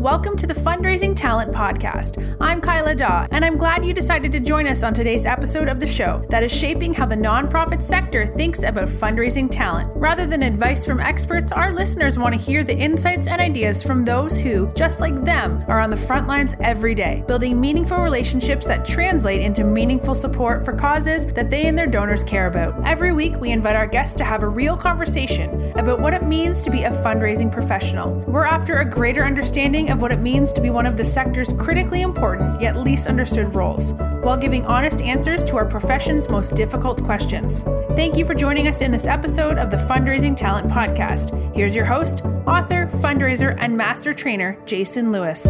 Welcome to the Fundraising Talent Podcast. I'm Kyla Daw, and I'm glad you decided to join us on today's episode of the show that is shaping how the nonprofit sector thinks about fundraising talent. Rather than advice from experts, our listeners want to hear the insights and ideas from those who, just like them, are on the front lines every day, building meaningful relationships that translate into meaningful support for causes that they and their donors care about. Every week, we invite our guests to have a real conversation about what it means to be a fundraising professional. We're after a greater understanding of what it means to be one of the sector's critically important yet least understood roles, while giving honest answers to our profession's most difficult questions. Thank you for joining us in this episode of the Fundraising Talent Podcast. Here's your host, author, fundraiser, and master trainer, Jason Lewis.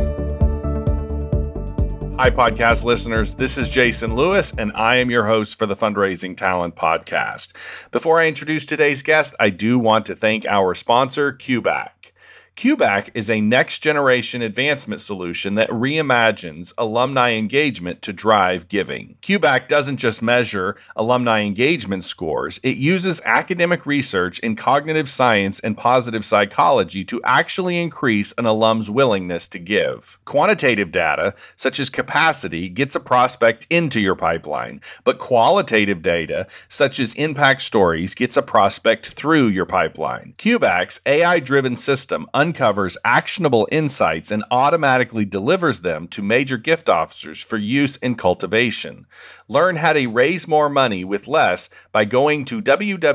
Hi, podcast listeners. This is Jason Lewis, and I am your host for the Fundraising Talent Podcast. Before I introduce today's guest, I do want to thank our sponsor, QBAC. QBAC is a next-generation advancement solution that reimagines alumni engagement to drive giving. QBAC doesn't just measure alumni engagement scores, it uses academic research in cognitive science and positive psychology to actually increase an alum's willingness to give. Quantitative data, such as capacity, gets a prospect into your pipeline, but qualitative data, such as impact stories, gets a prospect through your pipeline. QBAC's AI-driven system uncovers actionable insights and automatically delivers them to major gift officers for use in cultivation. Learn how to raise more money with less by going to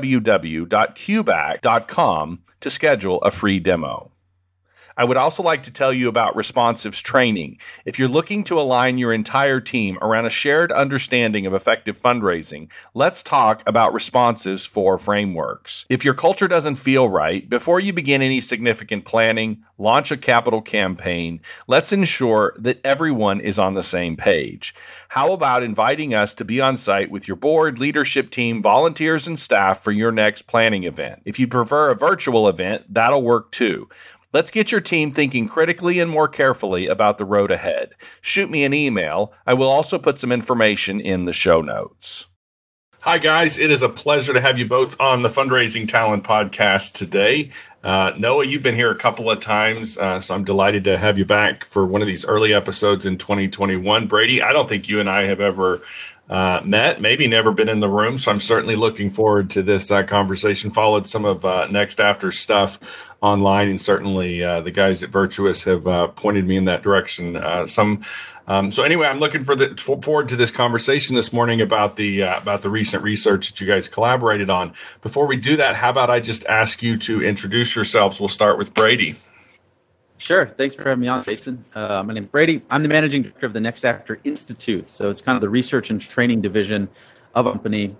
www.qbac.com to schedule a free demo. I would also like to tell you about Responsives training. If you're looking to align your entire team around a shared understanding of effective fundraising, let's talk about Responsives 4 frameworks. If your culture doesn't feel right, before you begin any significant planning, launch a capital campaign, let's ensure that everyone is on the same page. How about inviting us to be on site with your board, leadership team, volunteers, and staff for your next planning event? If you prefer a virtual event, that'll work too. Let's get your team thinking critically and more carefully about the road ahead. Shoot me an email. I will also put some information in the show notes. Hi, guys. It is a pleasure to have you both on the Fundraising Talent Podcast today. Noah, you've been here a couple of times, so I'm delighted to have you back for one of these early episodes in 2021. Brady, I don't think you and I have ever met, maybe never been in the room, so I'm certainly looking forward to this conversation. Followed some of Next After stuff online, and certainly the guys at Virtuous have pointed me in that direction. So anyway, I'm looking forward to this conversation this morning about the recent research that you guys collaborated on. Before we do that, how about I just ask you to introduce yourselves? We'll start with Brady. Sure. Thanks for having me on, Jason. My name is Brady. I'm the managing director of the Next After Institute. So it's kind of the research and training division of a company.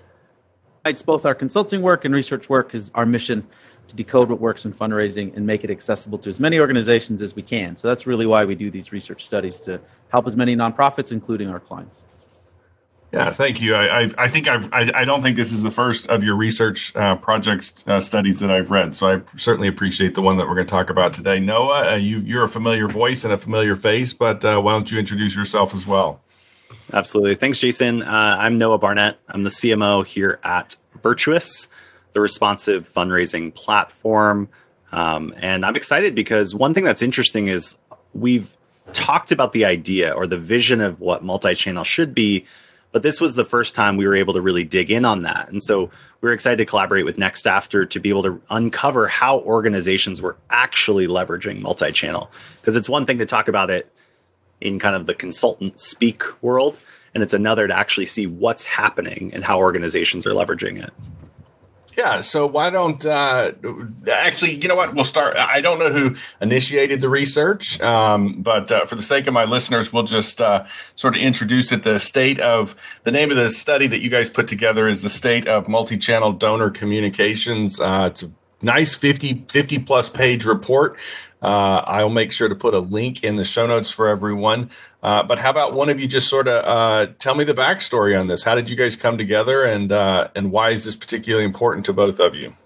It's both our consulting work and research work is our mission to decode what works in fundraising and make it accessible to as many organizations as we can. So that's really why we do these research studies, to help as many nonprofits, including our clients. Yeah, thank you. I don't think this is the first of your research projects studies that I've read, so I certainly appreciate the one that we're going to talk about today. Noah, you're a familiar voice and a familiar face, but why don't you introduce yourself as well? Absolutely. Thanks, Jason. I'm Noah Barnett. I'm the CMO here at Virtuous, the responsive fundraising platform. And I'm excited because one thing that's interesting is we've talked about the idea or the vision of what multi-channel should be, but this was the first time we were able to really dig in on that. And so we're excited to collaborate with Next After to be able to uncover how organizations were actually leveraging multi-channel. Because it's one thing to talk about it in kind of the consultant speak world, and it's another to actually see what's happening and how organizations are leveraging it. Yeah, so why don't actually, you know what? We'll start. I don't know who initiated the research, but for the sake of my listeners, we'll just sort of introduce it. The name of the study that you guys put together is the State of Multi-Channel Donor Communications. It's a nice 50 plus page report. I'll make sure to put a link in the show notes for everyone. But how about one of you just sort of tell me the backstory on this? How did you guys come together, and why is this particularly important to both of you?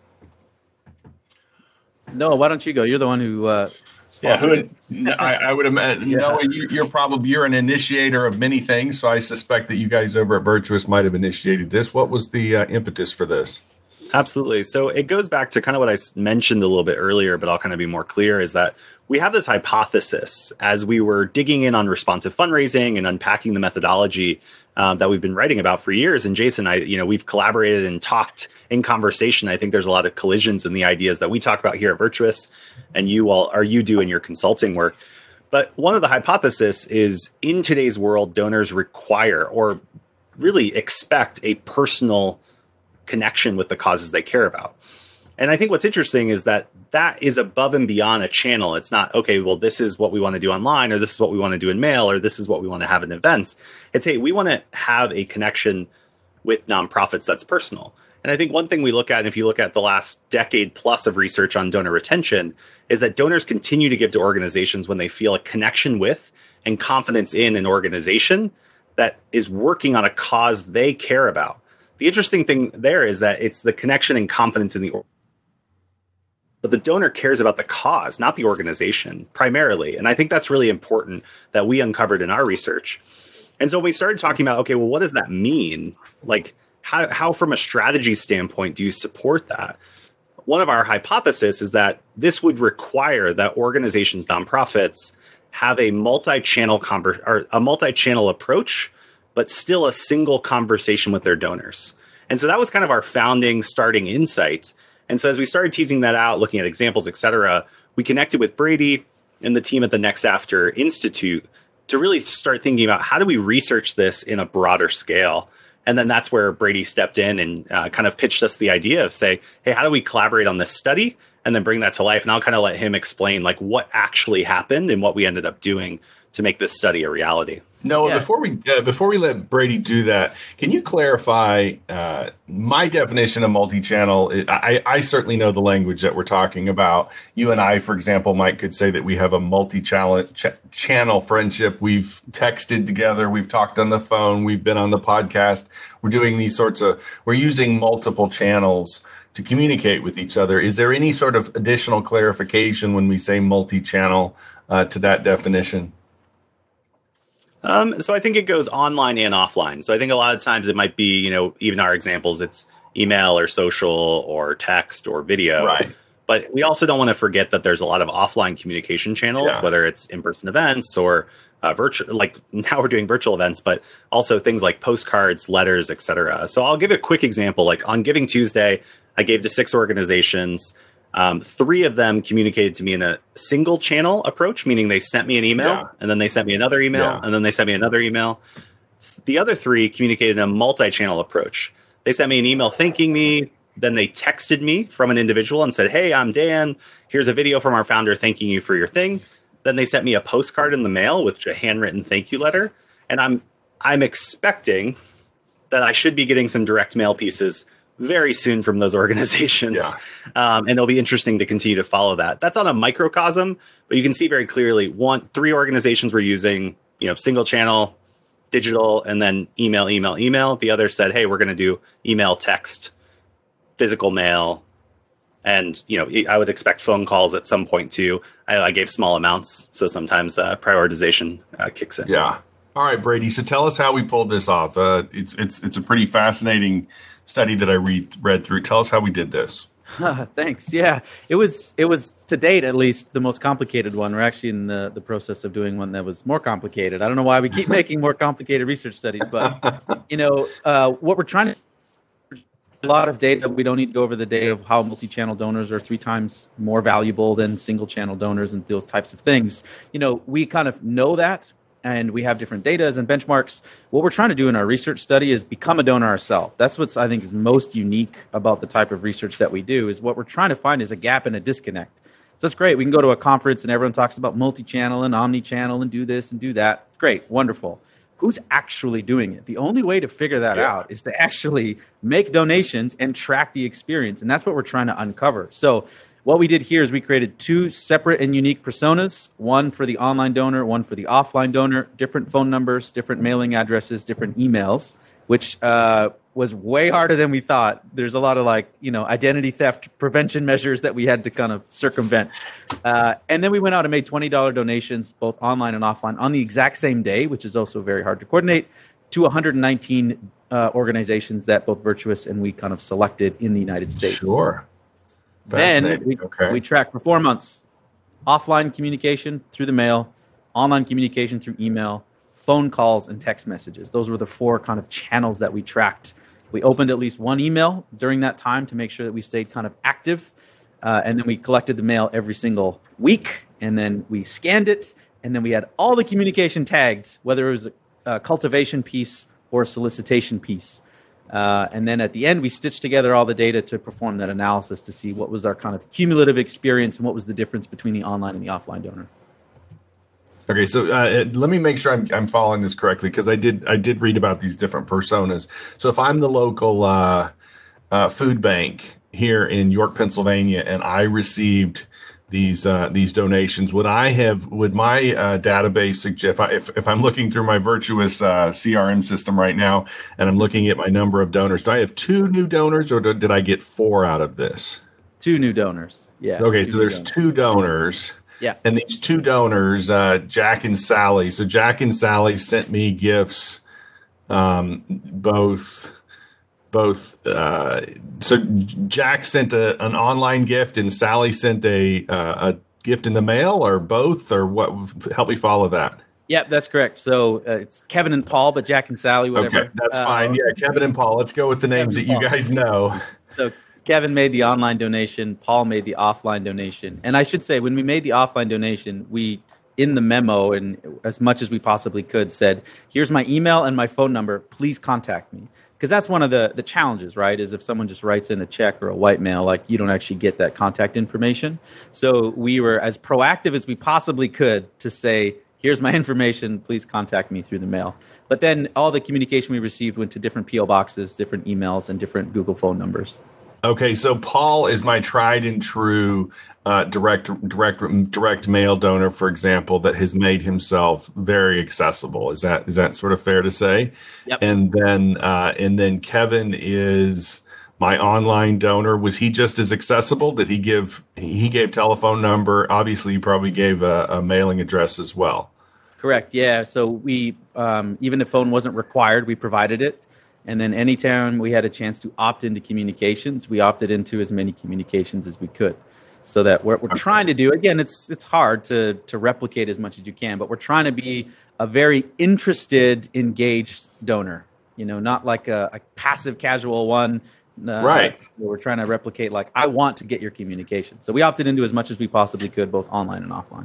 Noah, why don't you go? You're the one who sponsored it. I would imagine. Yeah. Noah, you're an initiator of many things, so I suspect that you guys over at Virtuous might have initiated this. What was the impetus for this? Absolutely. So it goes back to kind of what I mentioned a little bit earlier, but I'll kind of be more clear, is that we have this hypothesis as we were digging in on responsive fundraising and unpacking the methodology that we've been writing about for years. And Jason, we've collaborated and talked in conversation. I think there's a lot of collisions in the ideas that we talk about here at Virtuous and you do in your consulting work. But one of the hypotheses is, in today's world, donors require or really expect a personal connection with the causes they care about. And I think what's interesting is that is above and beyond a channel. It's not, okay, well, this is what we want to do online, or this is what we want to do in mail, or this is what we want to have in events. It's, hey, we want to have a connection with nonprofits that's personal. And I think one thing we look at, and if you look at the last decade plus of research on donor retention, is that donors continue to give to organizations when they feel a connection with and confidence in an organization that is working on a cause they care about. The interesting thing there is that it's the connection and confidence in the organization. But the donor cares about the cause, not the organization, primarily. And I think that's really important that we uncovered in our research. And so we started talking about, okay, well, what does that mean? Like, how from a strategy standpoint do you support that? One of our hypotheses is that this would require that organizations, nonprofits, have a multi-channel approach, but still a single conversation with their donors. And so that was kind of our founding starting insight. And so as we started teasing that out, looking at examples, et cetera, we connected with Brady and the team at the Next After Institute to really start thinking about, how do we research this in a broader scale? And then that's where Brady stepped in and kind of pitched us the idea of, say, hey, how do we collaborate on this study and then bring that to life? And I'll kind of let him explain like what actually happened and what we ended up doing to make this study a reality. Noah, before we let Brady do that, can you clarify my definition of multi-channel? I certainly know the language that we're talking about. You and I, for example, Mike, could say that we have a multi-channel friendship. We've texted together. We've talked on the phone. We've been on the podcast. We're doing we're using multiple channels to communicate with each other. Is there any sort of additional clarification when we say multi-channel to that definition? So I think it goes online and offline. So I think a lot of times it might be, even our examples, it's email or social or text or video. Right. But we also don't want to forget that there's a lot of offline communication channels, whether it's in-person events or virtual, like now we're doing virtual events, but also things like postcards, letters, et cetera. So I'll give a quick example. Like on Giving Tuesday, I gave to 6 organizations. 3 of them communicated to me in a single channel approach, meaning they sent me an email and then they sent me another email and then they sent me another email. The other 3 communicated in a multi-channel approach. They sent me an email thanking me. Then they texted me from an individual and said, hey, I'm Dan. Here's a video from our founder thanking you for your thing. Then they sent me a postcard in the mail with a handwritten thank you letter. And I'm expecting that I should be getting some direct mail pieces very soon from those organizations. And it'll be interesting to continue to follow that. That's on a microcosm, but you can see very clearly 3 organizations were using, single channel, digital, and then email. The other said, hey, we're going to do email, text, physical mail. And, I would expect phone calls at some point too. I gave small amounts. So sometimes prioritization kicks in. Yeah. All right, Brady. So tell us how we pulled this off. It's a pretty fascinating study that I read through. Tell us how we did this. Thanks. Yeah, it was to date at least the most complicated one. We're actually in the process of doing one that was more complicated. I don't know why we keep making more complicated research studies, but what we're trying to, a lot of data. We don't need to go over the data of how multi-channel donors are 3 times more valuable than single-channel donors and those types of things. We kind of know that. And we have different data and benchmarks. What we're trying to do in our research study is become a donor ourselves. That's what I think is most unique about the type of research that we do, is what we're trying to find is a gap and a disconnect. So it's great. We can go to a conference and everyone talks about multi-channel and omni-channel and do this and do that. Great. Wonderful. Who's actually doing it? The only way to figure that out is to actually make donations and track the experience. And that's what we're trying to uncover. So what we did here is we created 2 separate and unique personas, one for the online donor, one for the offline donor, different phone numbers, different mailing addresses, different emails, which was way harder than we thought. There's a lot of identity theft prevention measures that we had to kind of circumvent. And then we went out and made $20 donations, both online and offline, on the exact same day, which is also very hard to coordinate. to 119 organizations that both Virtuous and we kind of selected in the United States. Sure. Then we tracked for 4 months. Offline communication through the mail, online communication through email, phone calls, and text messages. Those were the 4 kind of channels that we tracked. We opened at least one email during that time to make sure that we stayed kind of active. And then we collected the mail every single week. And then we scanned it. And then we had all the communication tagged, whether it was a cultivation piece or a solicitation piece. And then at the end, we stitched together all the data to perform that analysis to see what was our kind of cumulative experience and what was the difference between the online and the offline donor. Okay, so let me make sure I'm following this correctly, because I did read about these different personas. So if I'm the local food bank here in York, Pennsylvania, and I received these donations, would my database suggest, if I'm looking through my Virtuous CRM system right now and I'm looking at my number of donors, do I have 2 new donors, or did I get 4 out of this? 2 new donors. Yeah. Okay, so there's 2 donors. Yeah. And these 2 donors, Jack and Sally. So Jack and Sally sent me gifts, both. So Jack sent an online gift, and Sally sent a gift in the mail, or both, or what? Help me follow that. Yeah, that's correct. So it's Kevin and Paul, but Jack and Sally, whatever. Okay, that's fine. Yeah, Kevin and Paul. Let's go with the names that you guys know. So Kevin made the online donation. Paul made the offline donation. And I should say, when we made the offline donation, we, in the memo, and as much as we possibly could, said, here's my email and my phone number. Please contact me. Because that's one of the challenges, right, is if someone just writes in a check or a white mail, like, you don't actually get that contact information. So we were as proactive as we possibly could to say, here's my information, please contact me through the mail. But then all the communication we received went to different P.O. boxes, different emails, and different Google phone numbers. Okay, so Paul is my tried and true direct mail donor, for example, that has made himself very accessible. Is that sort of fair to say? Yep. And then Kevin is my online donor. Was he just as accessible? Did he gave telephone number? Obviously, you probably gave a mailing address as well. Correct. Yeah. So we even if phone wasn't required, we provided it. And then anytime we had a chance to opt into communications, we opted into as many communications as we could. So that what we're trying to do, again, it's hard to replicate as much as you can, but we're trying to be a very interested, engaged donor. Not like a passive, casual one. Right. We're trying to replicate, like, I want to get your communication. So we opted into as much as we possibly could, both online and offline.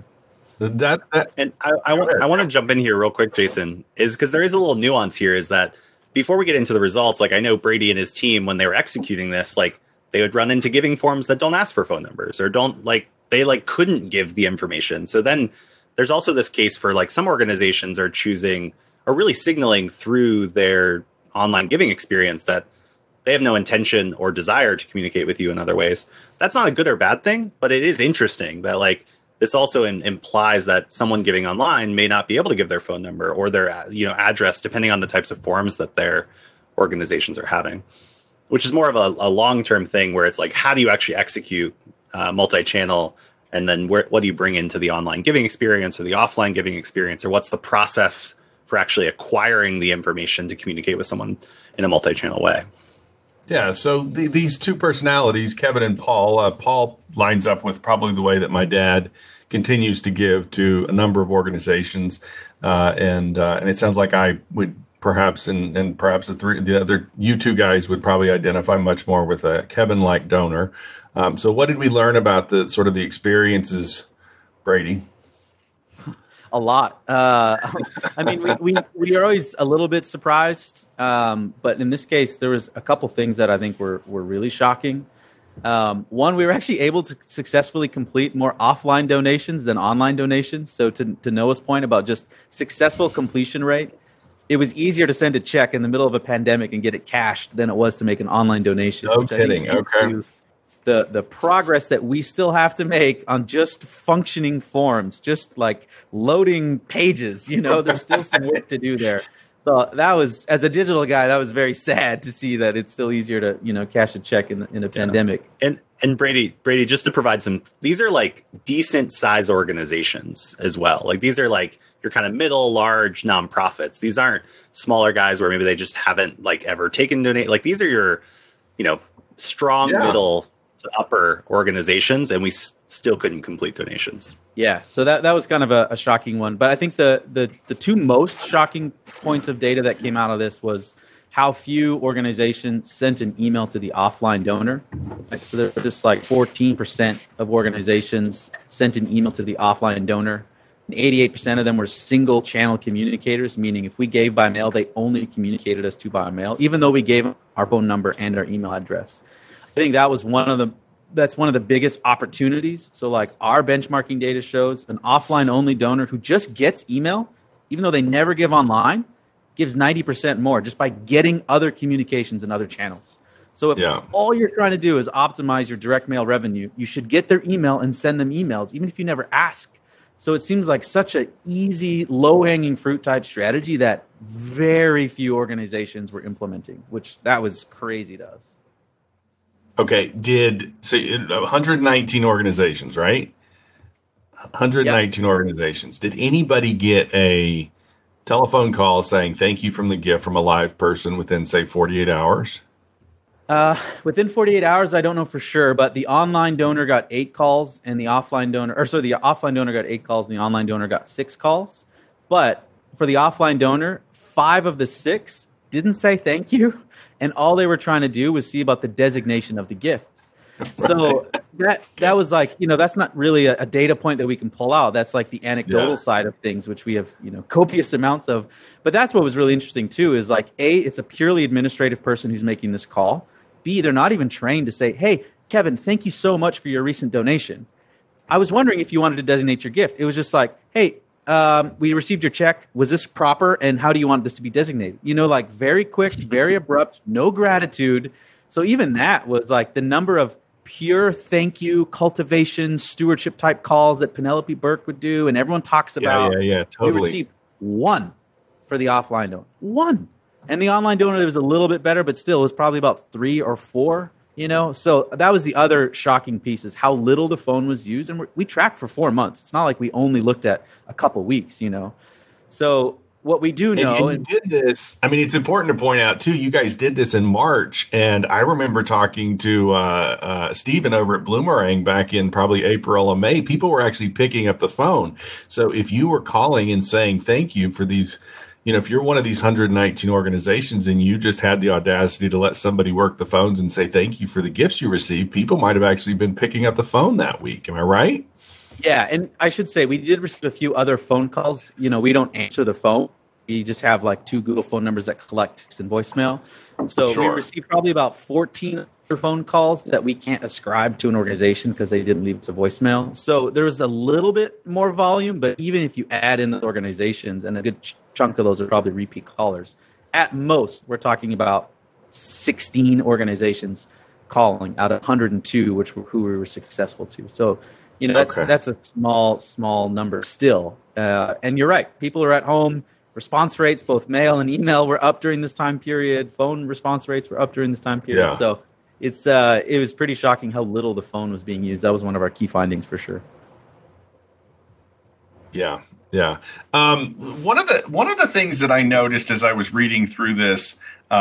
And I want to jump in here real quick, Jason, is because there is a little nuance here, is that before we get into the results, like, I know Brady and his team, when they were executing this, like, they would run into giving forms that don't ask for phone numbers, or they couldn't give the information. So then there's also this case for, like, some organizations are really signaling through their online giving experience that they have no intention or desire to communicate with you in other ways. That's not a good or bad thing, but it is interesting that, like, this also implies that someone giving online may not be able to give their phone number or their address, depending on the types of forms that their organizations are having, which is more of a long-term thing where it's like, how do you actually execute multi-channel, and then what do you bring into the online giving experience or the offline giving experience, or what's the process for actually acquiring the information to communicate with someone in a multi-channel way? Yeah, so these 2 personalities, Kevin and Paul, Paul lines up with probably the way that my dad continues to give to a number of organizations, and it sounds like I would perhaps, and perhaps the other you 2 guys would probably identify much more with a Kevin-like donor. So what did we learn about the sort of the experiences, Brady? A lot. I mean, we are always a little bit surprised, but in this case, there was a couple things that I think were really shocking. One, we were actually able to successfully complete more offline donations than online donations. So to Noah's point about just successful completion rate, it was easier to send a check in the middle of a pandemic and get it cashed than it was to make an online donation. No kidding. Okay. The progress that we still have to make on just functioning forms, just like loading pages, there's still some work to do there. So that was, as a digital guy, that was very sad to see that it's still easier to, cash a check in a pandemic. And Brady, just to provide these are like decent size organizations as well. Like these are like your kind of middle, large nonprofits. These aren't smaller guys where maybe they just haven't like ever taken donate. Like these are your, strong middle to upper organizations, and we still couldn't complete donations. Yeah, so that was kind of a shocking one. But I think the two most shocking points of data that came out of this was how few organizations sent an email to the offline donor. So there were just like 14% of organizations sent an email to the offline donor. And 88% of them were single channel communicators, meaning if we gave by mail, they only communicated us to by mail, even though we gave them our phone number and our email address. I think that was one of the biggest opportunities. So like our benchmarking data shows an offline only donor who just gets email, even though they never give online, gives 90% more just by getting other communications and other channels. So if all you're trying to do is optimize your direct mail revenue, you should get their email and send them emails, even if you never ask. So it seems like such an easy, low-hanging fruit type strategy that very few organizations were implementing, which that was crazy to us. Okay, 119 organizations, right? 119 organizations. Did anybody get a telephone call saying thank you from the gift from a live person within, say, 48 hours? Within 48 hours, I don't know for sure, but the online donor got 8 calls and the offline donor, the offline donor got 8 calls and the online donor got 6 calls. But for the offline donor, 5 of the 6 didn't say thank you. And all they were trying to do was see about the designation of the gift. So that was like, that's not really a data point that we can pull out. That's like the anecdotal side of things, which we have, copious amounts of. But that's what was really interesting too, is like, A, it's a purely administrative person who's making this call. B, they're not even trained to say, hey, Kevin, thank you so much for your recent donation. I was wondering if you wanted to designate your gift. It was just like, hey, we received your check. Was this proper? And how do you want this to be designated? Like very quick, very abrupt, no gratitude. So even that was like the number of pure thank you, cultivation, stewardship type calls that Penelope Burke would do. And everyone talks about. Yeah, totally. We received 1 for the offline donor. 1. And the online donor, it was a little bit better, but still it was probably about 3 or 4. So that was the other shocking piece, is how little the phone was used. And we tracked for 4 months. It's not like we only looked at a couple weeks, So what we do know. And you did this. I mean, it's important to point out, too, you guys did this in March. And I remember talking to Stephen over at Bloomerang back in probably April or May. People were actually picking up the phone. So if you were calling and saying thank you for these, if you're one of these 119 organizations and you just had the audacity to let somebody work the phones and say thank you for the gifts you received, people might have actually been picking up the phone that week. Am I right? Yeah, and I should say we did receive a few other phone calls. We don't answer the phone. We just have like 2 Google phone numbers that collect text and voicemail. So we received probably about 14 other phone calls that we can't ascribe to an organization because they didn't leave us a voicemail. So there was a little bit more volume, but even if you add in the organizations, and a good chunk of those are probably repeat callers, at most we're talking about 16 organizations calling out of 102, who we were successful to. So that's a small number still. And you're right, people are at home. Response rates, both mail and email, were up during this time period. Phone response rates were up during this time period. Yeah. So it was pretty shocking how little the phone was being used. That was one of our key findings for sure. Yeah. One of the things that I noticed as I was reading through this,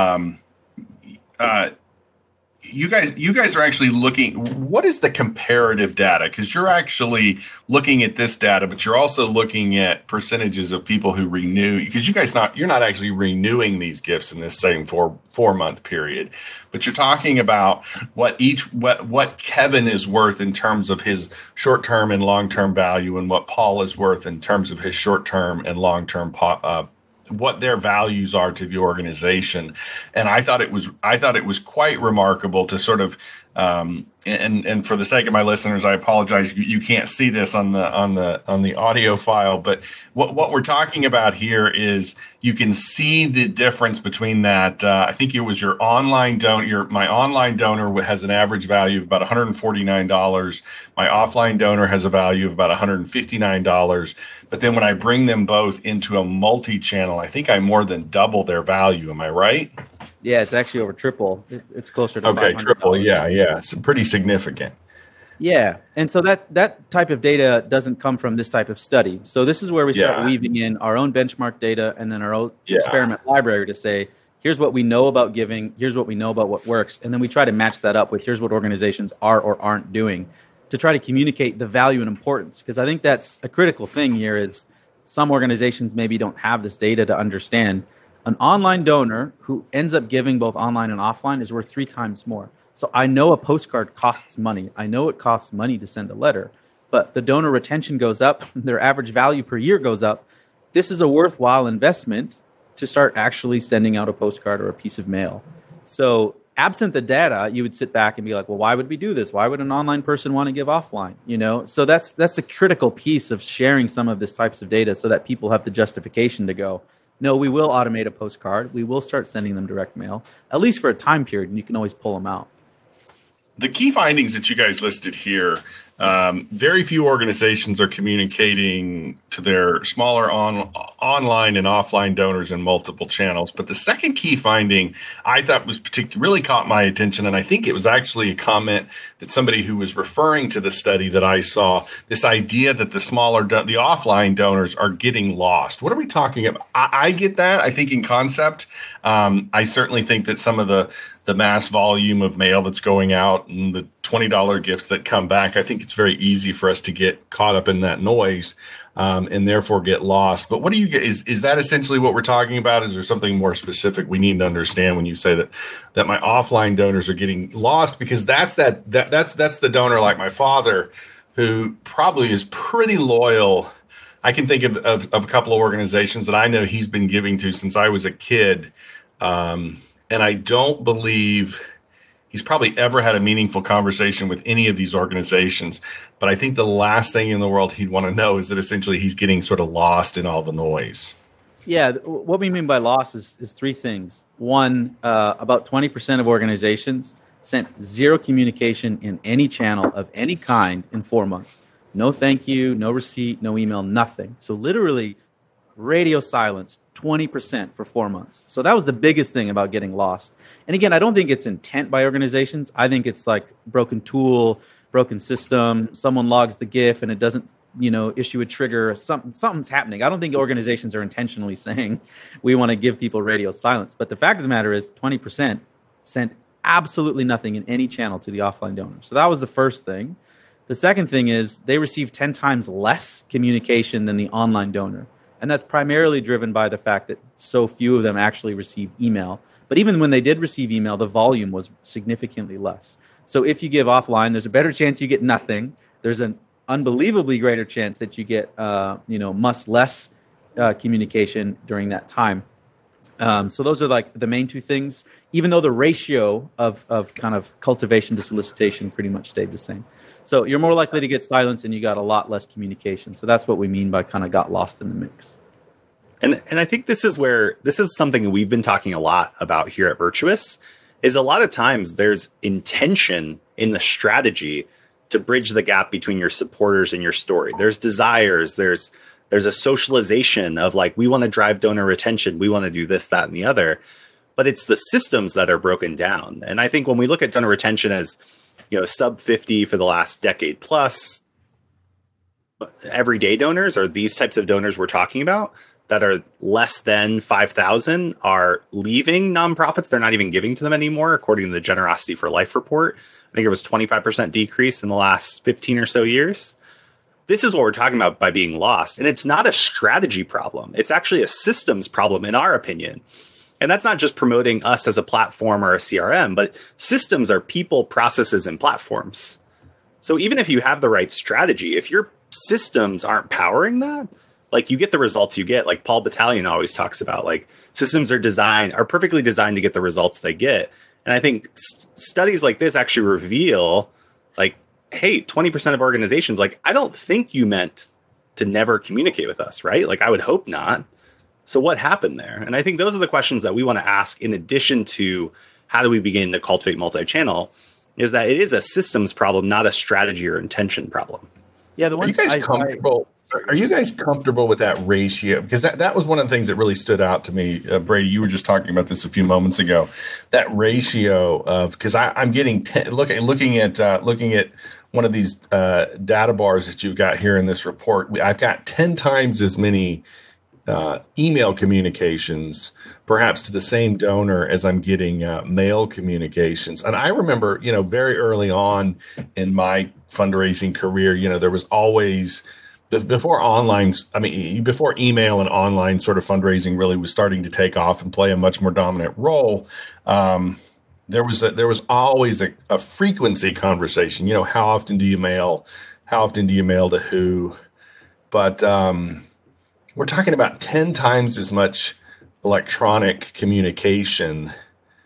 you guys are actually looking. What is the comparative data? Because you're actually looking at this data, but you're also looking at percentages of people who renew. Because you're not actually renewing these gifts in this same 4-month period, but you're talking about what Kevin is worth in terms of his short-term and long-term value, and what Paul is worth in terms of his short-term and long-term what their values are to the organization. And I thought it was quite remarkable to sort of And for the sake of my listeners, I apologize. You can't see this on the audio file, but what we're talking about here is you can see the difference between that. I think it was your online donor. My online donor has an average value of about $149. My offline donor has a value of about $159. But then when I bring them both into a multi-channel, I think I more than double their value. Am I right? Yeah, it's actually over triple. It's closer to okay, triple. Yeah. It's pretty significant. Yeah, and so that type of data doesn't come from this type of study. So this is where we start weaving in our own benchmark data and then our own experiment library to say, here's what we know about giving, here's what we know about what works, and then we try to match that up with here's what organizations are or aren't doing to try to communicate the value and importance. Because I think that's a critical thing here is some organizations maybe don't have this data to understand. An online donor who ends up giving both online and offline is worth 3 times more. So I know a postcard costs money. I know it costs money to send a letter, but the donor retention goes up. Their average value per year goes up. This is a worthwhile investment to start actually sending out a postcard or a piece of mail. So absent the data, you would sit back and be like, well, why would we do this? Why would an online person want to give offline? So that's a critical piece of sharing some of this types of data so that people have the justification to go, no, we will automate a postcard. We will start sending them direct mail, at least for a time period, and you can always pull them out. The key findings that you guys listed here, very few organizations are communicating to their smaller online and offline donors in multiple channels. But the second key finding I thought was really caught my attention, and I think it was actually a comment that somebody who was referring to the study that I saw, this idea that the offline donors are getting lost. What are we talking about? I get that. I think in concept, I certainly think that some of the mass volume of mail that's going out and the $20 gifts that come back, I think it's very easy for us to get caught up in that noise and therefore get lost. But what do you get? Is that essentially what we're talking about? Is there something more specific we need to understand when you say that my offline donors are getting lost? Because that's the donor like my father who probably is pretty loyal. I can think of a couple of organizations that I know he's been giving to since I was a kid. And I don't believe he's probably ever had a meaningful conversation with any of these organizations. But I think the last thing in the world he'd want to know is that essentially he's getting sort of lost in all the noise. Yeah, what we mean by loss is 3 things. One, about 20% of organizations sent 0 communication in any channel of any kind in 4 months. No thank you, no receipt, no email, nothing. So literally radio silence, 20% for 4 months. So that was the biggest thing about getting lost. And again, I don't think it's intent by organizations. I think it's like broken tool, broken system. Someone logs the GIF and it doesn't, issue a trigger. Something's happening. I don't think organizations are intentionally saying we want to give people radio silence. But the fact of the matter is 20% sent absolutely nothing in any channel to the offline donor. So that was the first thing. The second thing is they received 10 times less communication than the online donor. And that's primarily driven by the fact that so few of them actually receive email. But even when they did receive email, the volume was significantly less. So if you give offline, there's a better chance you get nothing. There's an unbelievably greater chance that you get, much less communication during that time. So those are like the main 2 things, even though the ratio of kind of cultivation to solicitation pretty much stayed the same. So you're more likely to get silence and you got a lot less communication. So that's what we mean by kind of got lost in the mix. And I think this is something we've been talking a lot about here at Virtuous, is a lot of times there's intention in the strategy to bridge the gap between your supporters and your story. There's desires, there's a socialization of like, we want to drive donor retention. We want to do this, that, and the other, but it's the systems that are broken down. And I think when we look at donor retention as, sub 50 for the last decade plus, everyday donors or these types of donors we're talking about that are less than 5,000 are leaving nonprofits. They're not even giving to them anymore, according to the Generosity for Life report. I think it was 25% decrease in the last 15 or so years. This is what we're talking about by being lost. And it's not a strategy problem. It's actually a systems problem, in our opinion. And that's not just promoting us as a platform or a CRM, but systems are people, processes, and platforms. So even if you have the right strategy, if your systems aren't powering that, like you get the results you get, like Paul Battalion always talks about, like systems are perfectly designed to get the results they get. And I think studies like this actually reveal, like, hey, 20% of organizations, like, I don't think you meant to never communicate with us, right? Like, I would hope not. So what happened there? And I think those are the questions that we want to ask in addition to how do we begin to cultivate multi-channel, is that it is a systems problem, not a strategy or intention problem. Yeah, the one Are you guys comfortable? Are you guys comfortable with that ratio? Because that was one of the things that really stood out to me. Brady, you were just talking about this a few moments ago. That ratio of, because I'm getting looking at one of these data bars that you've got here in this report. I've got 10 times as many email communications, perhaps to the same donor, as I'm getting mail communications. And I remember, very early on in my fundraising career, there was always before email and online sort of fundraising really was starting to take off and play a much more dominant role. There was always a frequency conversation. How often do you mail? How often do you mail to who? But we're talking about 10 times as much electronic communication.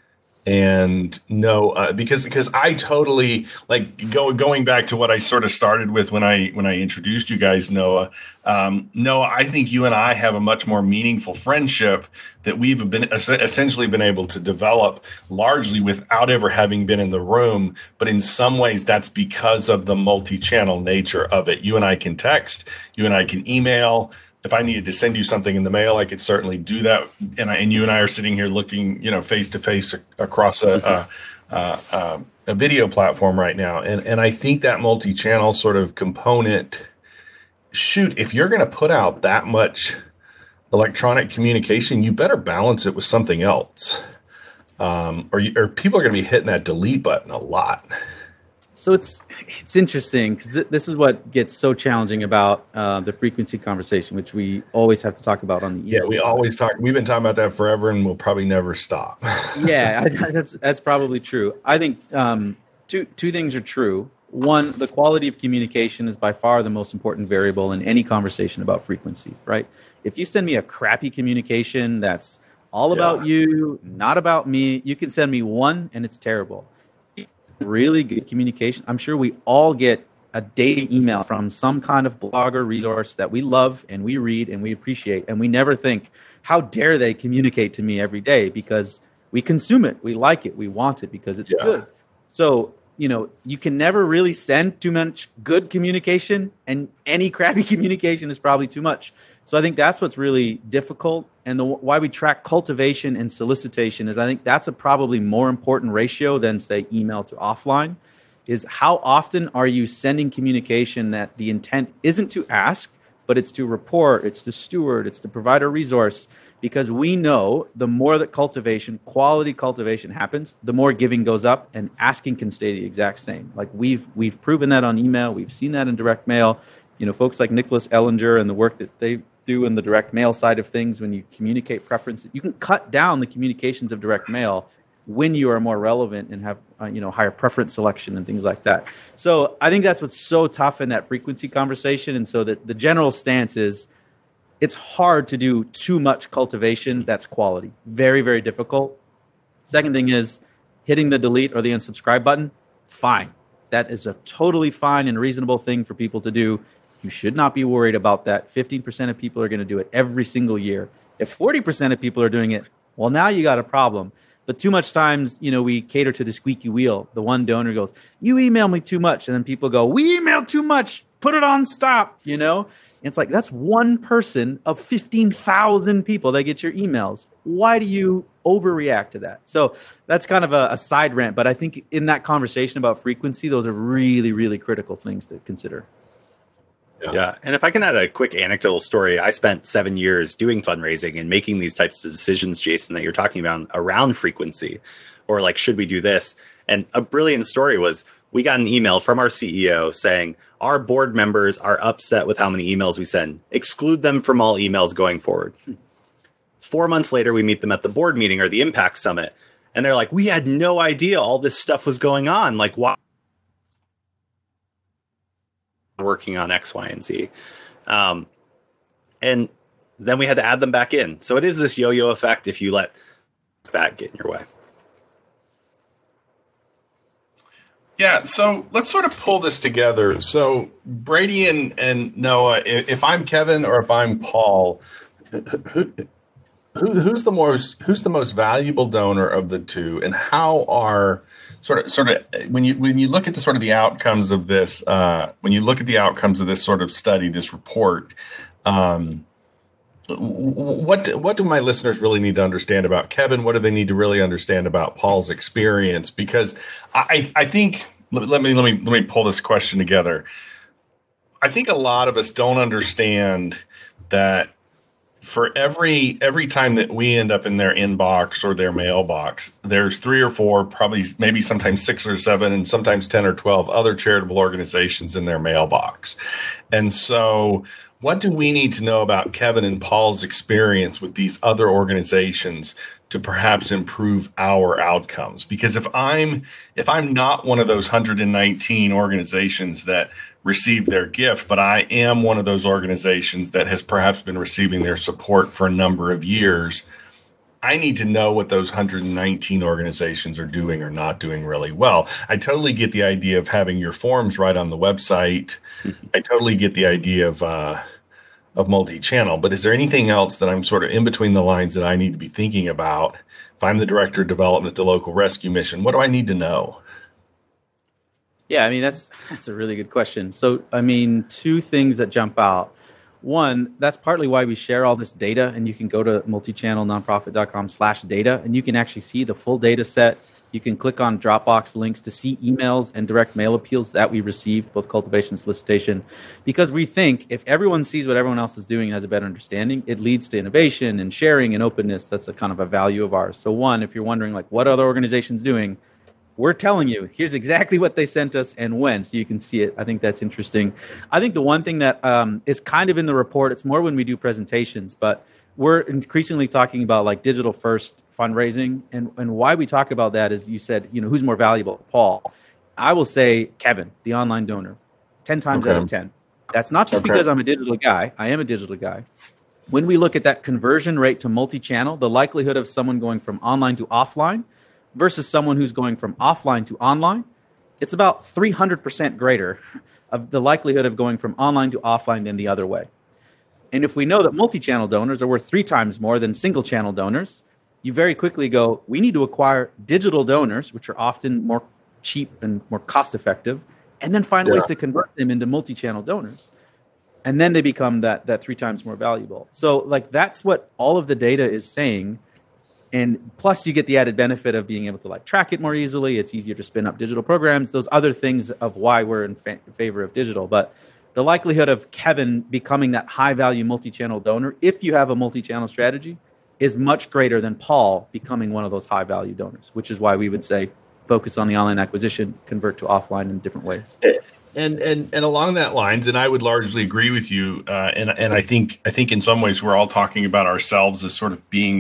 And no, because I totally going back to what I sort of started with when I introduced you guys, Noah. Noah, I think you and I have a much more meaningful friendship that we've been essentially been able to develop largely without ever having been in the room. But in some ways, that's because of the multi-channel nature of it. You and I can text, you and I can email. If I needed to send you something in the mail, I could certainly do that. And you and I are sitting here looking, face to face across a video platform right now. And I think that multi-channel sort of component, if you're going to put out that much electronic communication, you better balance it with something else. Or people are going to be hitting that delete button a lot. So it's interesting because this is what gets so challenging about the frequency conversation, which we always have to talk about on the email. Yeah, we always talk. We've been talking about that forever, and we'll probably never stop. Yeah, that's probably true. I think two things are true. One, the quality of communication is by far the most important variable in any conversation about frequency, right? If you send me a crappy communication that's all about you, not about me, you can send me one and it's terrible. Really good communication. I'm sure we all get a daily email from some kind of blog or resource that we love and we read and we appreciate, and we never think, how dare they communicate to me every day, because we consume it, we like it, we want it because it's good. So, you can never really send too much good communication, and any crappy communication is probably too much. So I think that's what's really difficult. And why we track cultivation and solicitation is I think that's a probably more important ratio than, say, email to offline, is how often are you sending communication that the intent isn't to ask, but it's to report, it's to steward, it's to provide a resource. Because we know the more that quality cultivation happens, the more giving goes up, and asking can stay the exact same. Like we've proven that on email, we've seen that in direct mail. Folks like Nicholas Ellinger and the work that they do in the direct mail side of things, when you communicate preferences, you can cut down the communications of direct mail when you are more relevant and have higher preference selection and things like that. So I think that's what's so tough in that frequency conversation. And so that the general stance is, it's hard to do too much cultivation that's quality. Very, very difficult. Second thing is hitting the delete or the unsubscribe button. Fine. That is a totally fine and reasonable thing for people to do. You should not be worried about that. 15% of people are going to do it every single year. If 40% of people are doing it, well, now you got a problem. But too much times, we cater to the squeaky wheel. The one donor goes, you email me too much. And then people go, we email too much. Put it on stop, It's like, that's one person of 15,000 people that get your emails. Why do you overreact to that? So that's kind of a side rant. But I think in that conversation about frequency, those are really, really critical things to consider. Yeah. And if I can add a quick anecdotal story, I spent 7 years doing fundraising and making these types of decisions, Jason, that you're talking about around frequency, or like, should we do this? And a brilliant story was, we got an email from our CEO saying, our board members are upset with how many emails we send. Exclude them from all emails going forward. 4 months later, we meet them at the board meeting or the Impact Summit. And they're like, we had no idea all this stuff was going on. Like, why? Working on X, Y, and Z. And then we had to add them back in. So it is this yo-yo effect if you let that get in your way. Yeah, so let's sort of pull this together. So Brady and Noah, if I'm Kevin or if I'm Paul, who's the most valuable donor of the two, and how are sort of when you look at the sort of the outcomes of this sort of study, this report, what do my listeners really need to understand about Kevin? What do they need to really understand about Paul's experience? Because I think let me pull this question together. I think a lot of us don't understand that for every time that we end up in their inbox or their mailbox, there's 3 or 4, probably maybe sometimes 6 or 7, and sometimes 10 or 12 other charitable organizations in their mailbox. And so what do we need to know about Kevin and Paul's experience with these other organizations to perhaps improve our outcomes? Because if I'm not one of those 119 organizations that received their gift, but I am one of those organizations that has perhaps been receiving their support for a number of years, I need to know what those 119 organizations are doing or not doing really well. I totally get the idea of having your forms right on the website. I totally get the idea of multi-channel, but is there anything else that I'm sort of in between the lines that I need to be thinking about? If I'm the director of development at the local rescue mission, what do I need to know? Yeah, I mean, that's a really good question. So, I mean, 2 things that jump out. One, that's partly why we share all this data, and you can go to multichannelnonprofit.com/data, and you can actually see the full data set. You can click on Dropbox links to see emails and direct mail appeals that we received, both cultivation and solicitation, because we think if everyone sees what everyone else is doing and has a better understanding, it leads to innovation and sharing and openness. That's a kind of a value of ours. So one, if you're wondering like what other organizations doing, we're telling you, here's exactly what they sent us and when, so you can see it. I think that's interesting. I think the one thing that is kind of in the report, it's more when we do presentations, but we're increasingly talking about like digital first fundraising. And why we talk about that is you said, who's more valuable? Paul. I will say Kevin, the online donor, 10 times out of 10. That's not just because I'm a digital guy. I am a digital guy. When we look at that conversion rate to multi-channel, the likelihood of someone going from online to offline versus someone who's going from offline to online, it's about 300% greater of the likelihood of going from online to offline than the other way. And if we know that multi-channel donors are worth 3 times more than single-channel donors, you very quickly go, we need to acquire digital donors, which are often more cheap and more cost-effective, and then find ways to convert them into multi-channel donors. And then they become that 3 times more valuable. So like that's what all of the data is saying. And plus you get the added benefit of being able to like track it more easily. It's easier to spin up digital programs, those other things of why we're in favor of digital. But the likelihood of Kevin becoming that high value multi-channel donor, if you have a multi-channel strategy, is much greater than Paul becoming one of those high value donors, which is why we would say focus on the online acquisition, convert to offline in different ways. And along that lines, and I would largely agree with you. And I think in some ways we're all talking about ourselves as sort of being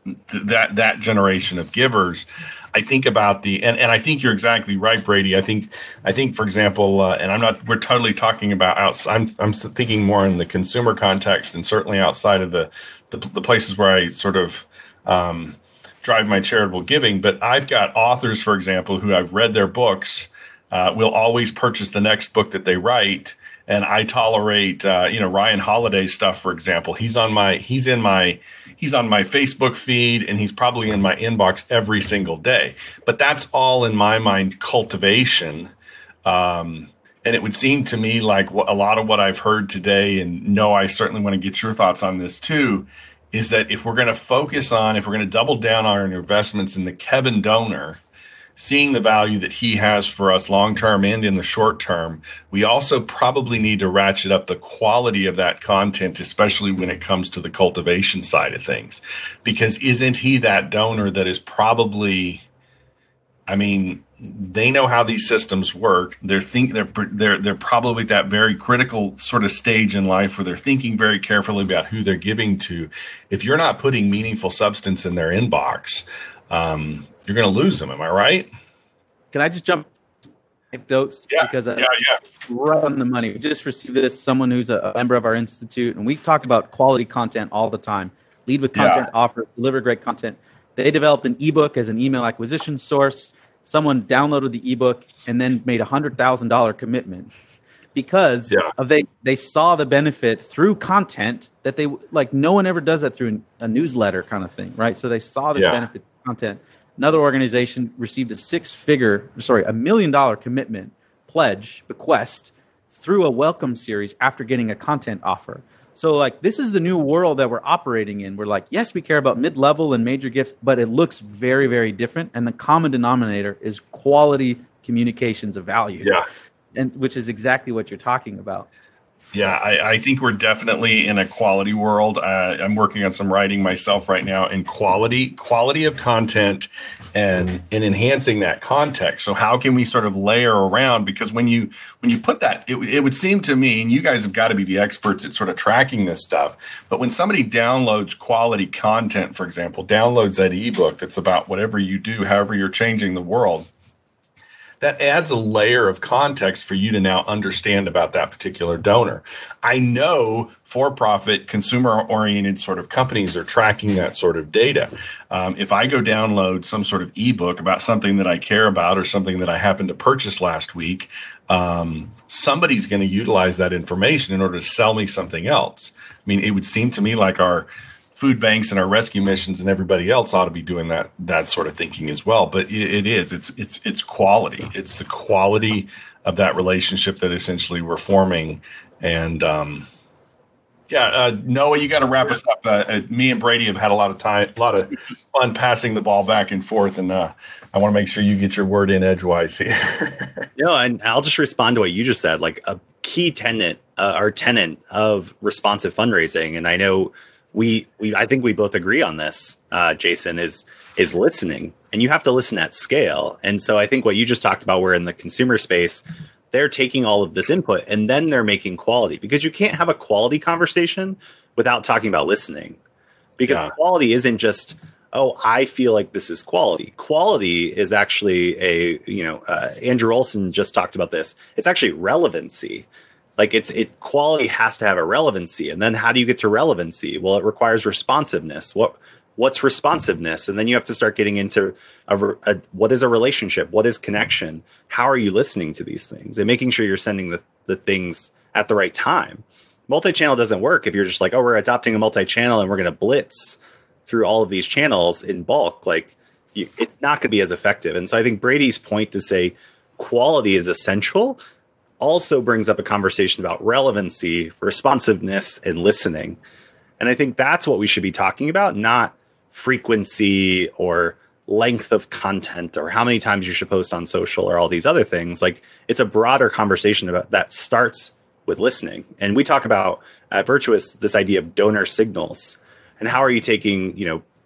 that generation of givers. I think about and I think you're exactly right, Brady. I think for example, and we're totally talking about I'm thinking more in the consumer context and certainly outside of the places where I sort of drive my charitable giving. But I've got authors, for example, who I've read their books. Will always purchase the next book that they write, and I tolerate, Ryan Holiday's stuff, for example. He's on my Facebook feed, and he's probably in my inbox every single day. But that's all, in my mind, cultivation. And it would seem to me like a lot of what I've heard today, and no, I certainly want to get your thoughts on this too, is that if we're going to double down on our investments in the Kevin donor, seeing the value that he has for us long-term and in the short term, we also probably need to ratchet up the quality of that content, especially when it comes to the cultivation side of things. Because isn't he that donor that is probably, they know how these systems work. They're probably at that very critical sort of stage in life where they're thinking very carefully about who they're giving to. If you're not putting meaningful substance in their inbox, you're going to lose them. Am I right? Can I just jump anecdotes? Yeah. Because right on the money. We just received this, someone who's a member of our institute, and we talk about quality content all the time. Lead with content, offer, deliver great content. They developed an ebook as an email acquisition source. someone downloaded the ebook and then made $100,000 commitment because they saw the benefit through content that they like. No one ever does that through a newsletter kind of thing, right? So they saw this benefit content. Another organization received a $1 million commitment bequest through a welcome series after getting a content offer. So like this is the new world that we're operating in. We're like, yes, we care about mid-level and major gifts, but it looks very, very different. And the common denominator is quality communications of value. Yeah. And which is exactly what you're talking about. Yeah, I think we're definitely in a quality world. I'm working on some writing myself right now in quality of content and enhancing that context. So how can we sort of layer around? Because when you put that, it would seem to me, and you guys have got to be the experts at sort of tracking this stuff, but when somebody downloads quality content, for example, downloads that ebook that's about whatever you do, however you're changing the world, that adds a layer of context for you to now understand about that particular donor. I know for-profit, consumer-oriented sort of companies are tracking that sort of data. If I go download some sort of ebook about something that I care about or something that I happened to purchase last week, somebody's going to utilize that information in order to sell me something else. I mean, it would seem to me like our food banks and our rescue missions and everybody else ought to be doing that sort of thinking as well. But it's quality. It's the quality of that relationship that essentially we're forming. And Noah, you got to wrap us up. Me and Brady have had a lot of fun passing the ball back and forth, and I want to make sure you get your word in edgewise here. And I'll just respond to what you just said. Like a key tenet of responsive fundraising, and I know. I think we both agree on this, Jason, is listening, and you have to listen at scale. And so I think what you just talked about, where in the consumer space, they're taking all of this input and then they're making quality, because you can't have a quality conversation without talking about listening, because quality isn't just, oh, I feel like this is quality. Quality is actually Andrew Olson just talked about this. It's actually relevancy. Like quality has to have a relevancy. And then how do you get to relevancy? Well, it requires responsiveness. What's responsiveness? And then you have to start getting into what is a relationship? What is connection? How are you listening to these things? And making sure you're sending the things at the right time. Multi-channel doesn't work if you're just like, oh, we're adopting a multi-channel and we're going to blitz through all of these channels in bulk. Like it's not going to be as effective. And so I think Brady's point to say quality is essential also brings up a conversation about relevancy, responsiveness, and listening. And I think that's what we should be talking about, not frequency or length of content or how many times you should post on social or all these other things. Like it's a broader conversation about that starts with listening. And we talk about at Virtuous this idea of donor signals and how are you taking,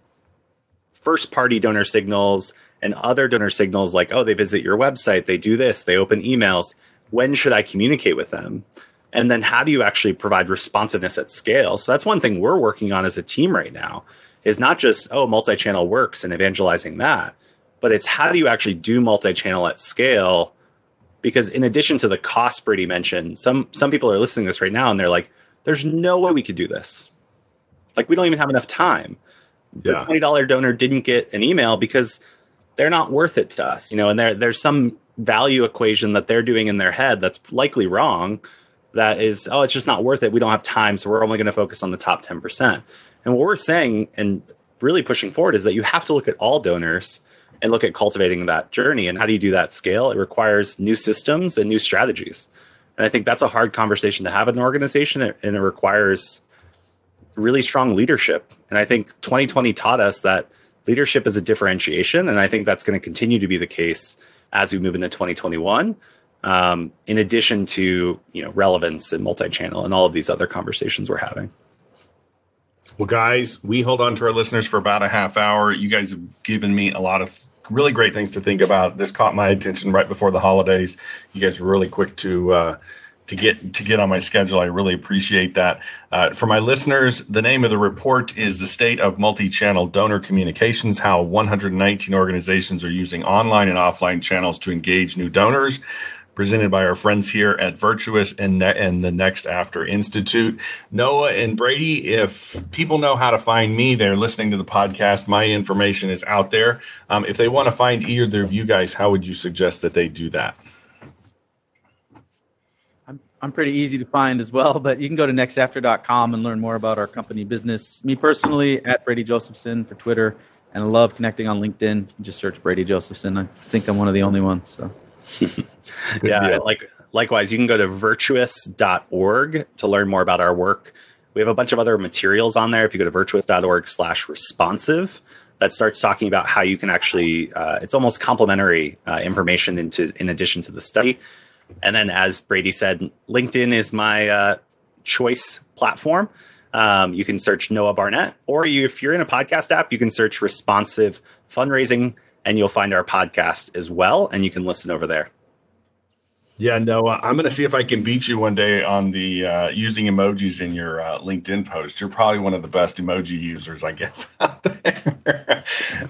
first party donor signals and other donor signals like, oh, they visit your website, they do this, they open emails. When should I communicate with them? And then how do you actually provide responsiveness at scale? So that's one thing we're working on as a team right now, is not just, oh, multi-channel works and evangelizing that, but it's how do you actually do multi-channel at scale? Because in addition to the cost Brady mentioned, some people are listening to this right now and they're like, there's no way we could do this. Like we don't even have enough time. The $20 donor didn't get an email because they're not worth it to us, and there's some value equation that they're doing in their head that's likely wrong. That is, oh, it's just not worth it. We don't have time, so we're only going to focus on the top 10%. And what we're saying and really pushing forward is that you have to look at all donors and look at cultivating that journey. And how do you do that at scale? It requires new systems and new strategies. And I think that's a hard conversation to have in an organization, and it requires really strong leadership. And I think 2020 taught us that leadership is a differentiation, and I think that's going to continue to be the case as we move into 2021, in addition to relevance and multi-channel and all of these other conversations we're having. Well, guys, we hold on to our listeners for about a half hour. You guys have given me a lot of really great things to think about. This caught my attention right before the holidays. You guys were really quick to get on my schedule. I really appreciate that. For my listeners, the name of the report is The State of Multi-Channel Donor Communications, How 119 Organizations Are Using Online and Offline Channels to Engage New Donors. presented by our friends here at Virtuous and the Next After Institute. Noah and Brady, if people know how to find me, they're listening to the podcast. My information is out there. If they want to find either of you guys, how would you suggest that they do that? I'm pretty easy to find as well, but you can go to nextafter.com and learn more about our company business. Me personally, at Brady Josephson for Twitter, and I love connecting on LinkedIn. Just search Brady Josephson. I think I'm one of the only ones. So, yeah, likewise, you can go to virtuous.org to learn more about our work. We have a bunch of other materials on there. If you go to virtuous.org/responsive, that starts talking about how you can actually, it's almost complementary information in addition to the study. And then, as Brady said, LinkedIn is my choice platform. You can search Noah Barnett, or if you're in a podcast app, you can search Responsive Fundraising, and you'll find our podcast as well, and you can listen over there. Yeah, Noah, I'm going to see if I can beat you one day on the using emojis in your LinkedIn post. You're probably one of the best emoji users, I guess, out there.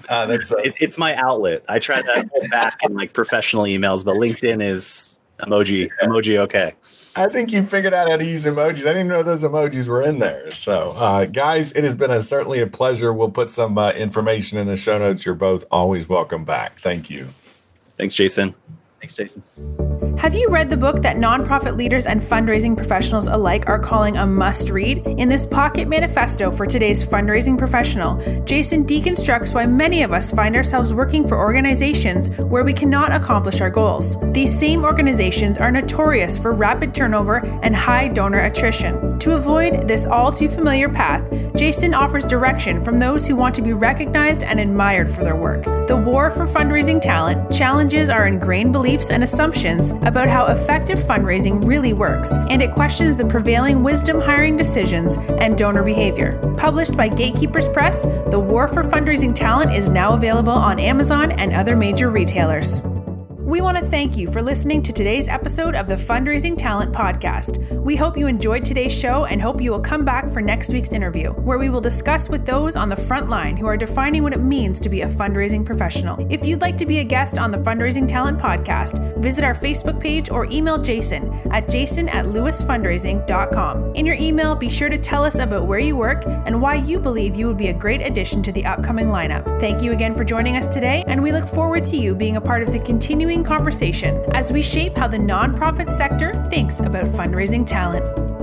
It's my outlet. I try to hold back in professional emails, but LinkedIn is emoji okay. I think you figured out how to use emojis. I didn't even know those emojis were in there. So, guys, it has been certainly a pleasure. We'll put some information in the show notes. You're both always welcome back. Thank you. Thanks, Jason. Thanks, Jason. Have you read the book that nonprofit leaders and fundraising professionals alike are calling a must-read? In this pocket manifesto for today's fundraising professional, Jason deconstructs why many of us find ourselves working for organizations where we cannot accomplish our goals. These same organizations are notorious for rapid turnover and high donor attrition. To avoid this all-too-familiar path, Jason offers direction from those who want to be recognized and admired for their work. The war for fundraising talent challenges our ingrained beliefs and assumptions about how effective fundraising really works, and it questions the prevailing wisdom hiring decisions and donor behavior. Published by Gatekeepers Press, The War for Fundraising Talent is now available on Amazon and other major retailers. We want to thank you for listening to today's episode of the Fundraising Talent Podcast. We hope you enjoyed today's show and hope you will come back for next week's interview, where we will discuss with those on the front line who are defining what it means to be a fundraising professional. If you'd like to be a guest on the Fundraising Talent Podcast, visit our Facebook page or email Jason at jason@lewisfundraising.com. In your email, be sure to tell us about where you work and why you believe you would be a great addition to the upcoming lineup. Thank you again for joining us today, and we look forward to you being a part of the continuing conversation as we shape how the nonprofit sector thinks about fundraising talent.